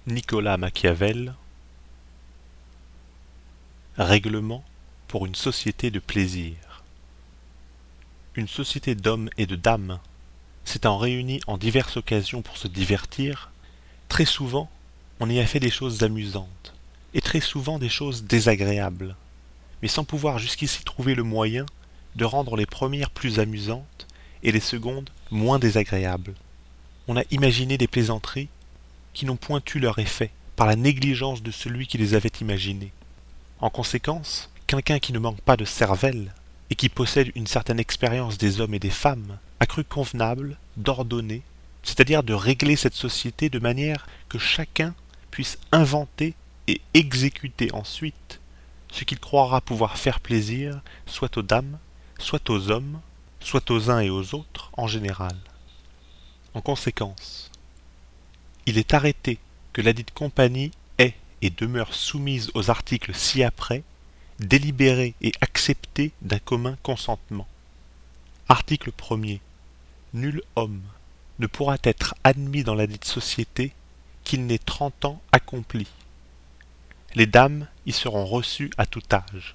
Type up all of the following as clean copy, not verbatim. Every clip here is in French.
Nicolas Machiavel. Règlement pour une société de plaisir. Une société d'hommes et de dames s'étant réunis en diverses occasions pour se divertir, très souvent on y a fait des choses amusantes, et très souvent des choses désagréables, mais sans pouvoir jusqu'ici trouver le moyen de rendre les premières plus amusantes et les secondes moins désagréables. On a imaginé des plaisanteries qui n'ont point eu leur effet par la négligence de celui qui les avait imaginées. En conséquence, quelqu'un qui ne manque pas de cervelle et qui possède une certaine expérience des hommes et des femmes a cru convenable d'ordonner, c'est-à-dire de régler cette société de manière que chacun puisse inventer et exécuter ensuite ce qu'il croira pouvoir faire plaisir soit aux dames, soit aux hommes, soit aux uns et aux autres en général. En conséquence, il est arrêté que ladite compagnie est et demeure soumise aux articles ci-après, délibérés et acceptés d'un commun consentement. Article 1er. Nul homme ne pourra être admis dans ladite société qu'il n'ait 30 ans accomplis. Les dames y seront reçues à tout âge.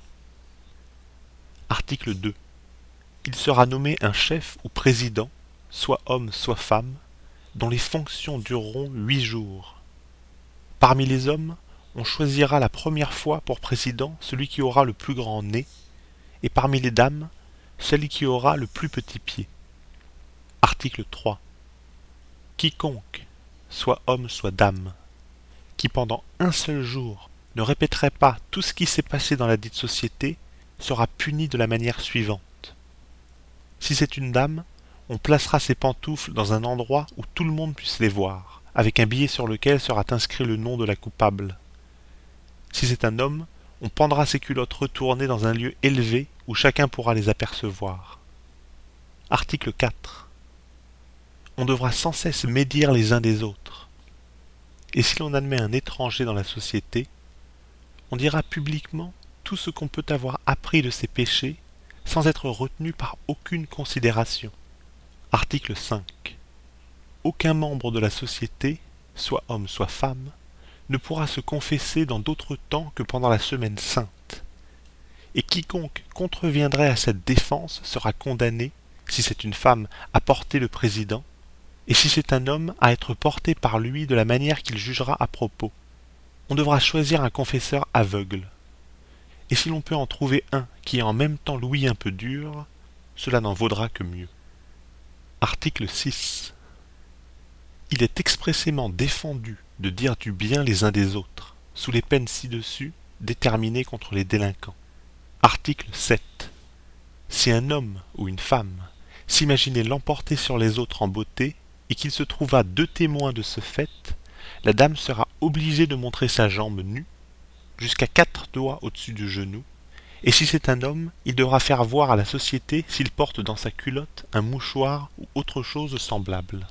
Article 2. Il sera nommé un chef ou président, soit homme soit femme, dont les fonctions dureront 8 jours. Parmi les hommes, on choisira la première fois pour président celui qui aura le plus grand nez, et parmi les dames, celui qui aura le plus petit pied. Article 3. Quiconque, soit homme soit dame, qui pendant un seul jour ne répéterait pas tout ce qui s'est passé dans la dite société, sera puni de la manière suivante. Si c'est une dame, on placera ses pantoufles dans un endroit où tout le monde puisse les voir, avec un billet sur lequel sera inscrit le nom de la coupable. Si c'est un homme, on pendra ses culottes retournées dans un lieu élevé où chacun pourra les apercevoir. Article 4. On devra sans cesse médire les uns des autres. Et si l'on admet un étranger dans la société, on dira publiquement tout ce qu'on peut avoir appris de ses péchés sans être retenu par aucune considération. Article 5. Aucun membre de la société, soit homme soit femme, ne pourra se confesser dans d'autres temps que pendant la semaine sainte. Et quiconque contreviendrait à cette défense sera condamné, si c'est une femme, à porter le président, et si c'est un homme, à être porté par lui de la manière qu'il jugera à propos. On devra choisir un confesseur aveugle. Et si l'on peut en trouver un qui est en même temps l'ouïe un peu dur, cela n'en vaudra que mieux. Article 6. Il est expressément défendu de dire du bien les uns des autres, sous les peines ci-dessus déterminées contre les délinquants. Article 7. Si un homme ou une femme s'imaginait l'emporter sur les autres en beauté et qu'il se trouva 2 témoins de ce fait, la dame sera obligée de montrer sa jambe nue, jusqu'à 4 doigts au-dessus du genou, et si c'est un homme, il devra faire voir à la société s'il porte dans sa culotte un mouchoir ou autre chose semblable.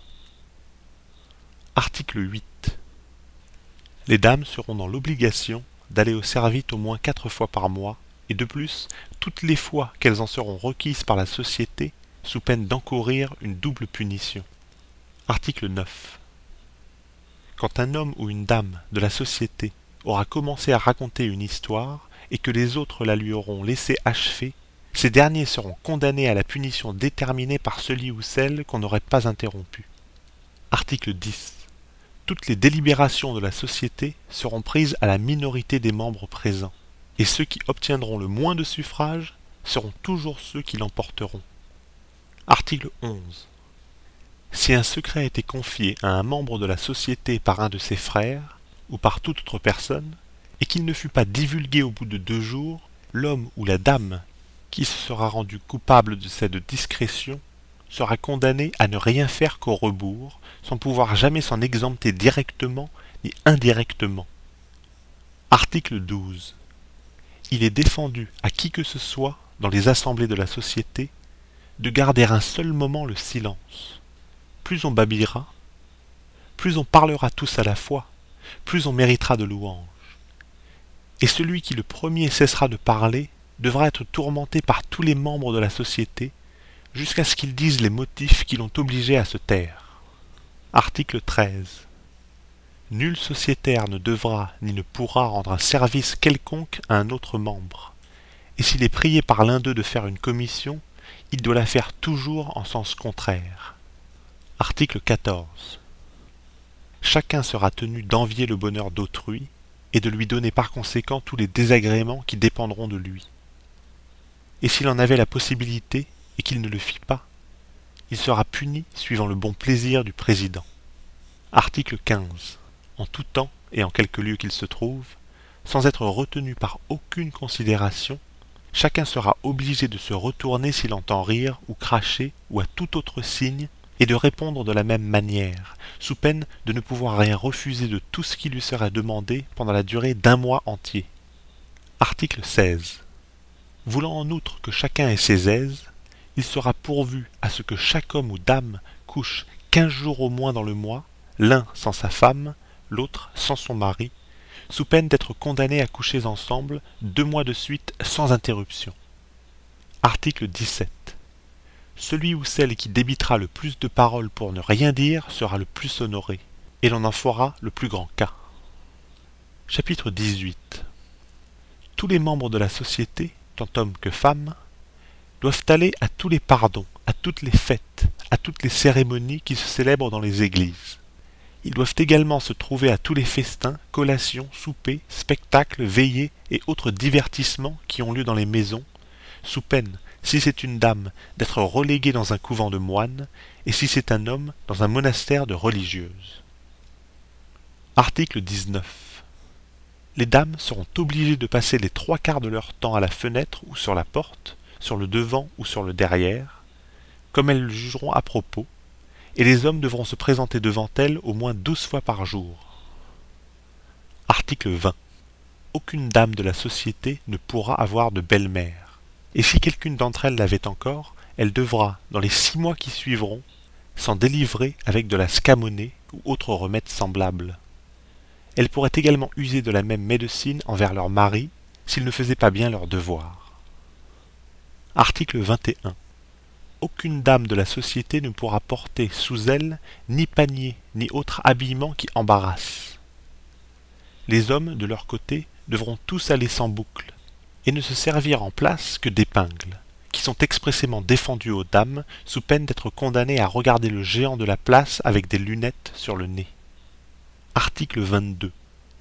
Article 8. Les dames seront dans l'obligation d'aller au servite au moins 4 fois par mois, et de plus, toutes les fois qu'elles en seront requises par la société, sous peine d'encourir une double punition. Article 9. Quand un homme ou une dame de la société aura commencé à raconter une histoire, et que les autres la lui auront laissé achever, ces derniers seront condamnés à la punition déterminée par celui ou celle qu'on n'aurait pas interrompu. Article 10. Toutes les délibérations de la société seront prises à la minorité des membres présents, et ceux qui obtiendront le moins de suffrages seront toujours ceux qui l'emporteront. Article 11. Si un secret a été confié à un membre de la société par un de ses frères, ou par toute autre personne, et qu'il ne fut pas divulgué au bout de 2 jours, l'homme ou la dame qui se sera rendu coupable de cette discrétion sera condamné à ne rien faire qu'au rebours, sans pouvoir jamais s'en exempter directement ni indirectement. Article 12. Il est défendu à qui que ce soit, dans les assemblées de la société, de garder un seul moment le silence. Plus on babillera, plus on parlera tous à la fois, plus on méritera de louanges. Et celui qui le premier cessera de parler devra être tourmenté par tous les membres de la société, jusqu'à ce qu'ils disent les motifs qui l'ont obligé à se taire. Article 13. Nul sociétaire ne devra ni ne pourra rendre un service quelconque à un autre membre. Et s'il est prié par l'un d'eux de faire une commission, il doit la faire toujours en sens contraire. Article 14. Chacun sera tenu d'envier le bonheur d'autrui et de lui donner par conséquent tous les désagréments qui dépendront de lui. Et s'il en avait la possibilité et qu'il ne le fit pas, il sera puni suivant le bon plaisir du président. Article 15. En tout temps et en quelque lieu qu'il se trouve, sans être retenu par aucune considération, chacun sera obligé de se retourner s'il entend rire ou cracher ou à tout autre signe et de répondre de la même manière, sous peine de ne pouvoir rien refuser de tout ce qui lui serait demandé pendant la durée d'1 mois entier. Article 16. Voulant en outre que chacun ait ses aises, il sera pourvu à ce que chaque homme ou dame couche 15 jours au moins dans le mois, l'un sans sa femme, l'autre sans son mari, sous peine d'être condamnés à coucher ensemble 2 mois de suite sans interruption. Article 17. Celui ou celle qui débitera le plus de paroles pour ne rien dire sera le plus honoré, et l'on en fera le plus grand cas. Chapitre 18. Tous les membres de la société, tant hommes que femmes, doivent aller à tous les pardons, à toutes les fêtes, à toutes les cérémonies qui se célèbrent dans les églises. Ils doivent également se trouver à tous les festins, collations, soupers, spectacles, veillées et autres divertissements qui ont lieu dans les maisons, sous peine, si c'est une dame, d'être reléguée dans un couvent de moines, et si c'est un homme, dans un monastère de religieuses. Article 19. Les dames seront obligées de passer les 3/4 de leur temps à la fenêtre ou sur la porte, sur le devant ou sur le derrière, comme elles le jugeront à propos, et les hommes devront se présenter devant elles au moins 12 fois par jour. Article 20. Aucune dame de la société ne pourra avoir de belle-mère. Et si quelqu'une d'entre elles l'avait encore, elle devra, dans les 6 mois qui suivront, s'en délivrer avec de la scamonée ou autre remède semblable. Elles pourraient également user de la même médecine envers leur mari s'ils ne faisaient pas bien leur devoir. Article 21. Aucune dame de la société ne pourra porter sous elle ni panier ni autre habillement qui embarrasse. Les hommes, de leur côté, devront tous aller sans boucle, et ne se servir en place que d'épingles, qui sont expressément défendues aux dames, sous peine d'être condamnées à regarder le géant de la place avec des lunettes sur le nez. Article 22.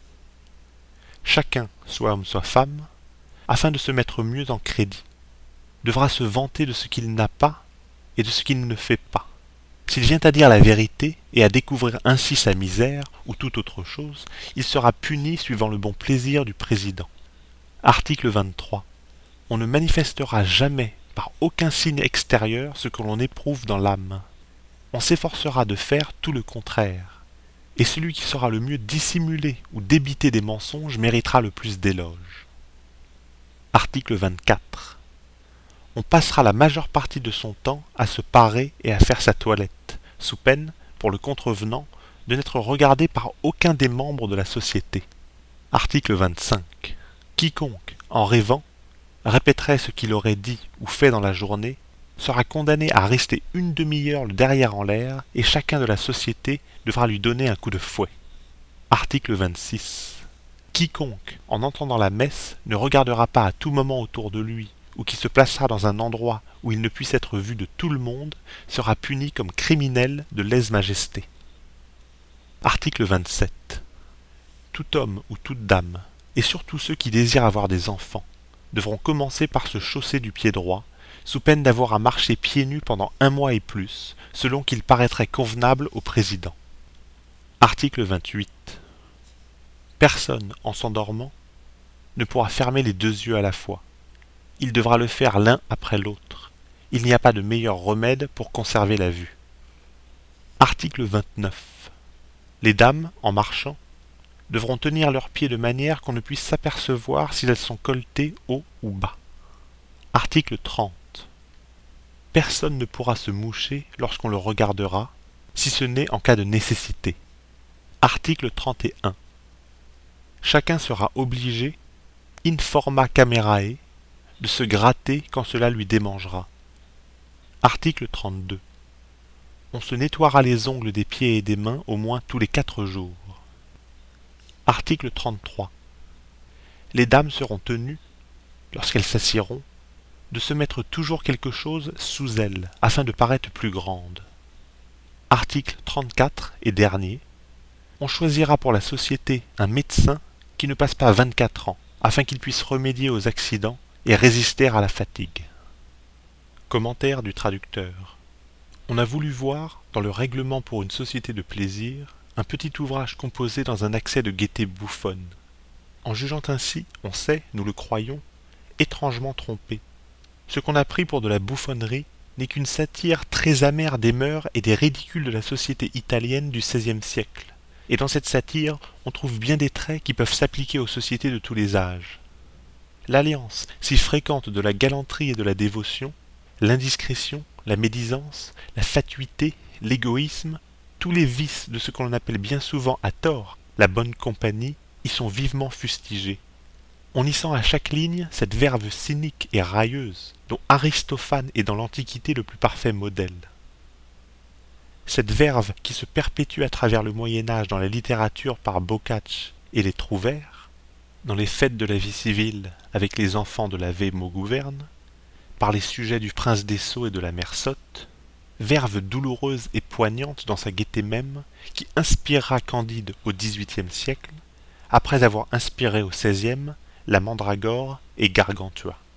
Chacun, soit homme soit femme, afin de se mettre mieux en crédit, devra se vanter de ce qu'il n'a pas et de ce qu'il ne fait pas. S'il vient à dire la vérité et à découvrir ainsi sa misère ou toute autre chose, il sera puni suivant le bon plaisir du président. Article 23. On ne manifestera jamais par aucun signe extérieur ce que l'on éprouve dans l'âme. On s'efforcera de faire tout le contraire, et celui qui sera le mieux dissimulé ou débité des mensonges méritera le plus d'éloges. Article 24. On passera la majeure partie de son temps à se parer et à faire sa toilette, sous peine, pour le contrevenant, de n'être regardé par aucun des membres de la société. Article 25. Quiconque, en rêvant, répéterait ce qu'il aurait dit ou fait dans la journée, sera condamné à rester 1 demi-heure le derrière en l'air, et chacun de la société devra lui donner un coup de fouet. Article 26. Quiconque, en entendant la messe, ne regardera pas à tout moment autour de lui, ou qui se placera dans un endroit où il ne puisse être vu de tout le monde, sera puni comme criminel de lèse-majesté. Article 27. Tout homme ou toute dame, et surtout ceux qui désirent avoir des enfants, devront commencer par se chausser du pied droit, sous peine d'avoir à marcher pieds nus pendant 1 mois et plus, selon qu'il paraîtrait convenable au président. Article 28. Personne, en s'endormant, ne pourra fermer les 2 yeux à la fois. Il devra le faire l'un après l'autre. Il n'y a pas de meilleur remède pour conserver la vue. Article 29. Les dames, en marchant, devront tenir leurs pieds de manière qu'on ne puisse s'apercevoir si elles sont colletées haut ou bas. Article 30. Personne ne pourra se moucher lorsqu'on le regardera, si ce n'est en cas de nécessité. Article 31. Chacun sera obligé, in forma camerae, de se gratter quand cela lui démangera. Article 32. On se nettoiera les ongles des pieds et des mains au moins tous les 4 jours. Article 33. Les dames seront tenues, lorsqu'elles s'assieront, de se mettre toujours quelque chose sous elles, afin de paraître plus grandes. Article 34 et dernier. On choisira pour la société un médecin qui ne passe pas 24 ans, afin qu'il puisse remédier aux accidents et résister à la fatigue. Commentaire du traducteur. On a voulu voir, dans le règlement pour une société de plaisir, un petit ouvrage composé dans un accès de gaieté bouffonne. En jugeant ainsi, on s'est, nous le croyons, étrangement trompé. Ce qu'on a pris pour de la bouffonnerie n'est qu'une satire très amère des mœurs et des ridicules de la société italienne du XVIe siècle. Et dans cette satire, on trouve bien des traits qui peuvent s'appliquer aux sociétés de tous les âges. L'alliance si fréquente de la galanterie et de la dévotion, l'indiscrétion, la médisance, la fatuité, l'égoïsme, tous les vices de ce qu'on appelle bien souvent à tort la bonne compagnie, y sont vivement fustigés. On y sent à chaque ligne cette verve cynique et railleuse, dont Aristophane est dans l'Antiquité le plus parfait modèle. Cette verve qui se perpétue à travers le Moyen-Âge dans la littérature par Boccace et les Trouvères, dans les fêtes de la vie civile avec les enfants de la vieille Maugouverne, par les sujets du prince des Sceaux et de la mère Sotte, verve douloureuse et poignante dans sa gaieté même, qui inspirera Candide au XVIIIe siècle, après avoir inspiré au XVIe la Mandragore et Gargantua.